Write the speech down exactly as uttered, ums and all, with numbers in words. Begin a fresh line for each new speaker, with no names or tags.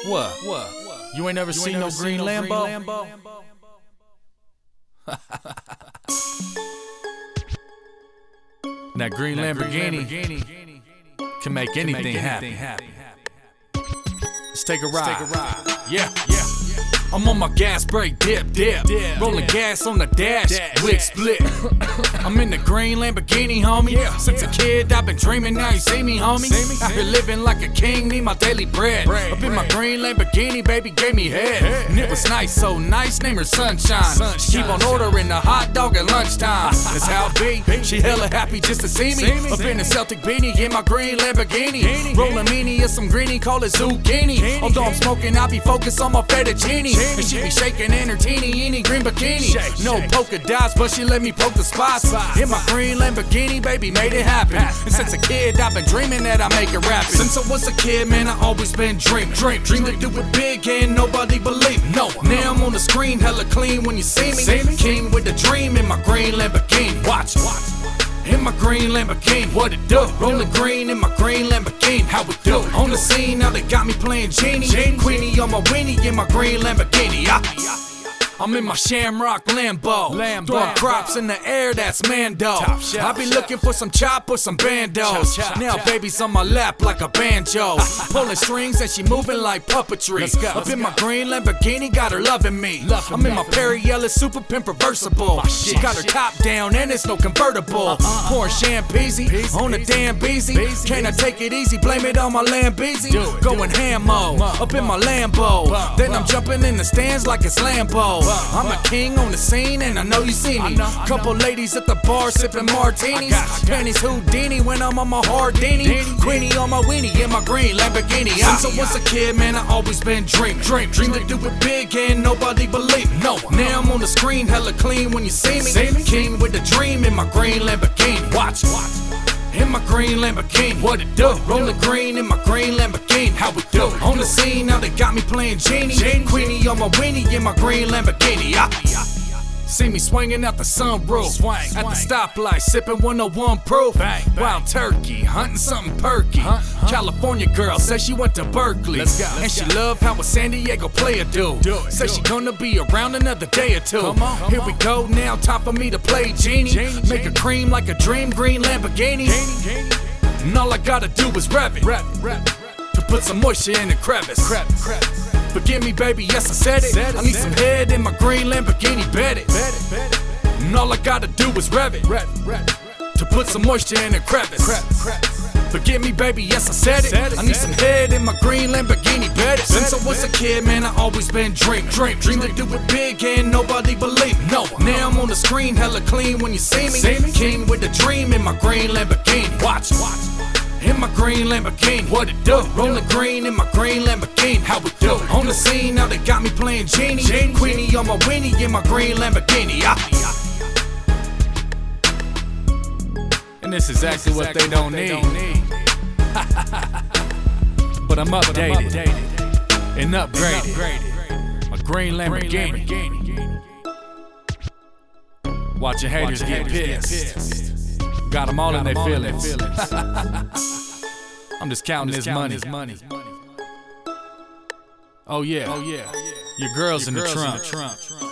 What? What? You ain't never you seen ain't no green, no Lambo? green Lambo? That green that Lamborghini, green Lamborghini can make can anything, make anything happen. happen. Let's take a ride. Let's take a ride. Yeah, yeah. I'm on my gas brake, dip, dip, dip rolling dip. Gas on the dash, dash wick split. I'm in the green Lamborghini, homie. Yeah, Since yeah. a kid, I've been dreaming. Now you see me, homie. See me? Out here living like a king, need my daily bread. bread Up in bread. my green Lamborghini, baby gave me head. head and it was nice, so nice. Name her Sunshine. Sunshine. She keep on ordering a hot dog at lunchtime. That's how it be. She hella happy just to see me. See me Up see in the Celtic beanie, in my green Lamborghini. Guinea, rolling meanie or some greenie, call it zucchini. Although I'm smoking, I be focused on my fettuccine. And she be shaking in her teeny, any green bikini. Shake, no shake. polka dots, but she let me poke the spots. Spot, in my spot. green Lamborghini, baby, made it happen. Ha, and since ha. a kid, I've been dreaming that I make it rapping. Since I was a kid, man, I always been dreaming. Dream, dream to do it big and nobody believe me. No, now I'm on the screen, hella clean when you see me. See me? King with the dream in my green Lamborghini. Watch, watch. In my green Lamborghini, what it do? Rolling green in my green Lamborghini, how we do? On the scene, now they got me playing Genie. Queenie on my weenie in my green Lamborghini. I, I'm in my Shamrock Lambo, Lambo. Throwing crops in the air, that's Mando. I be looking for some chop or some bandos. Chop, chop, now chop. baby's on my lap like a banjo. Pulling strings and she moving like puppetry. Let's go, Up let's in go. my green Lamborghini, got her loving me. Loving I'm me. in my Perry Ellis Super Pimp reversible. Oh, she got her top down and it's no convertible. Uh-uh. Pouring champagne on a damn beezy. Can I take it easy? Blame it on my Lambeezy. Going ham-mo up in my Lambo. Bo, then bo. I'm jumping in the stands like it's Lambo. I'm a king on the scene and I know you see me. know, Couple know. ladies at the bar sipping martinis. Panties Houdini when I'm on my Hardini. Queenie on my weenie in my green Lamborghini. Since I was a kid, man, I always been dreaming. Dream, dream to do it big and nobody believe me. No, now I'm on the screen, hella clean when you see me. See me? King with the dream in my green Lamborghini. Watch, watch. In my green Lamborghini, what it do? Rolling green in my green Lamborghini, how we do? On the scene, now they got me playing Genie. Queenie on my weenie in my green Lamborghini. I, I, See me swinging out the sunroof, swing, swing. At the stoplight, sipping one oh one proof. Bang, bang. Wild turkey, hunting something perky. Hunt, hunt. California girl says she went to Berkeley, let's go, let's and she go. love how a San Diego player do. do it, says do she it. gonna be around another day or two. Come on, come Here on. we go now, time for me to play Genie. Genie Make Genie. a cream like a dream, green Lamborghini. Genie, Genie. And all I gotta do is rev it, rev, rev, rev. to put some moisture in the crevice. Crevice, crevice. Forgive me, baby, yes, I said it. Said it I need some it. head in my green Lamborghini, bet it. Bet it, bet it. And all I gotta do is rev it, rev, rev, rev. to put some moisture in the crevice. Crevice, crevice. Forgive me, baby, yes, I said it. Said it I need some it. head in my green Lamborghini, bet it. Since I was a kid, man, I always been dreaming. Dream, dream to do it big and nobody believe me. No, now I'm on the screen, hella clean when you see me. See me? King with the dream in my green Lamborghini. Watch, watch. In my green Lamborghini, what it do? Rolling green in my green Lamborghini, how we do? On the scene, now they got me playing Genie. Genie. Queenie on my weenie in my green Lamborghini. I, I. And this is exactly, this is exactly what they don't what they need. Don't need. But I'm updated, but I'm updated. and upgraded. And upgraded. My green Lamborghini. Green Lamborghini. Watching haters, Watch get, haters pissed. get pissed. Got them all Got in their feelings. feelings. I'm just counting, I'm just this, counting money. this money. Oh yeah, oh yeah. Your girl's, Your in, girl's the in the trunk.